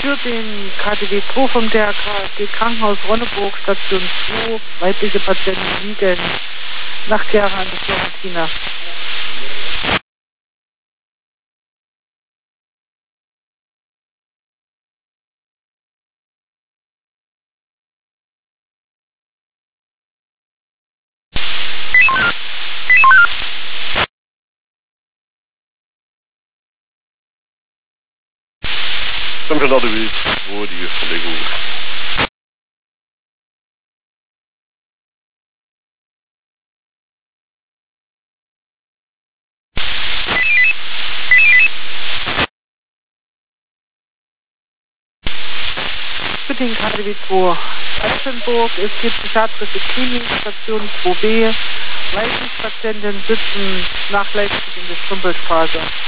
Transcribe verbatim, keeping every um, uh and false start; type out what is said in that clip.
Für den K D W zwei vom D R K S G Krankenhaus Ronneburg, Station zwei, weibliche Patienten liegen nach Gera an der Florentina. Stempelade wie wo die Verlegung. Für den K D W zwei Altenburg, es gibt psychiatrische Klinik, Station zwei b. Leistungspatienten sitzen nach Leipzig in der Strumpelstraße.